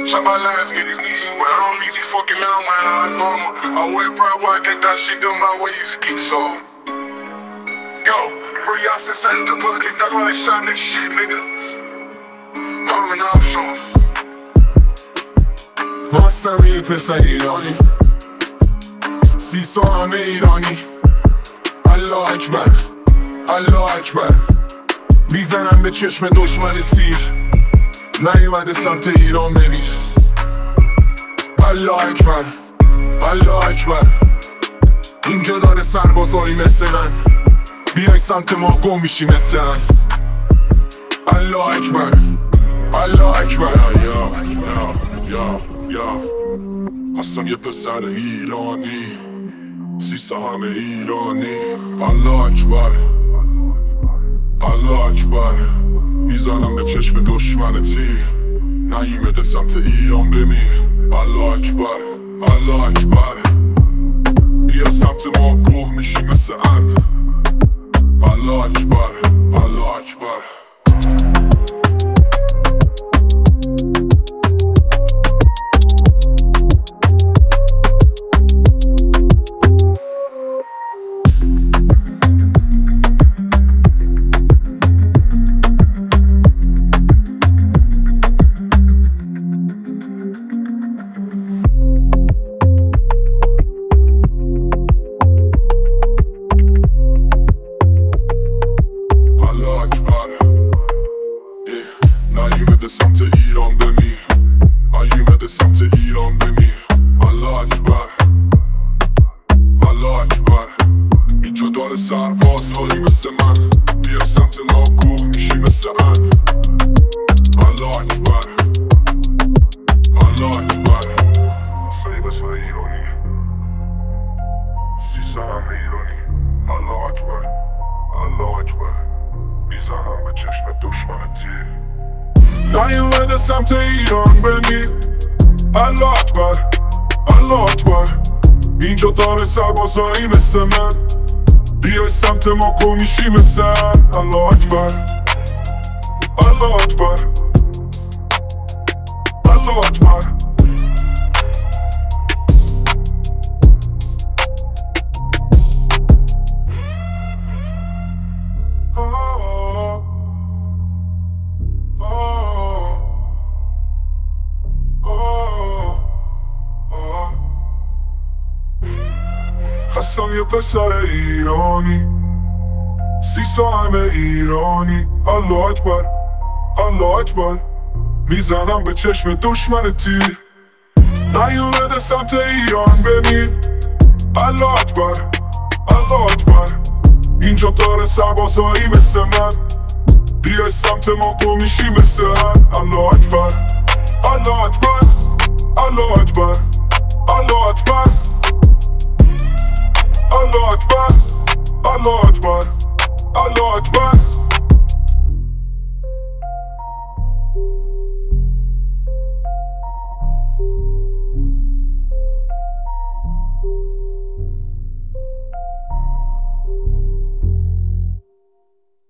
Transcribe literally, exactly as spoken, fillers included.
Shot my lines, get these knees wet. I don't easy fucking out, man. I normal. I wear pride, boy. I take that shit done my ways. So, yo, bro, y'all since I just put it, talk about that shot next shit, nigga. I'm an option. Vastami i pesa ironi Si soğanı ironi Allah Ekber Allah Ekber میزنم به چشم دشمن تیر نیومده سمت ایران بمیر الله اکبر الله اکبر اینجا داره سربازایی مثل من بیای سمت ما گم میشی مثل من الله اکبر الله اکبر یا یا یا یا هستم یه پسر ایرانی سیسه همه ایرانی الله اکبر الله اکبر میزنم به چشم دشمن تیر نیومده سمت ایران بمیر الله اکبر الله اکبر بیا سمت ما گوه میشی مثل ان الله اکبر الله اکبر نیومده سمت ایران بمیر نیومده سمت ایران بمیر الله اکبر الله اکبر اینجا داره سربازهایی مثل من بیا سمت ما گوه میشی مثل ان الله اکبر الله اکبر سعی بسر ایرانی سیسه همه ایرانی الله اکبر الله اکبر میزنم به چشم دشمن تیر نیومده سمت ایران بمیر الله اکبر الله اکبر اینجا داره سربازایی مثل من بیای سمت ما گم میشی مثل ان الله اکبر الله اکبر الله اکبر هستم یه پسر ایرانی سیسه همه ایرانی الله اکبر الله اکبر میزنم به چشم دشمن تیر نیومده سمت ایران بمیر الله اکبر الله اکبر اینجا داره سربازایی مثل من بیای سمت ما گم میشی مثل ان الله اکبر الله اکبر الله اکبر الله اکبر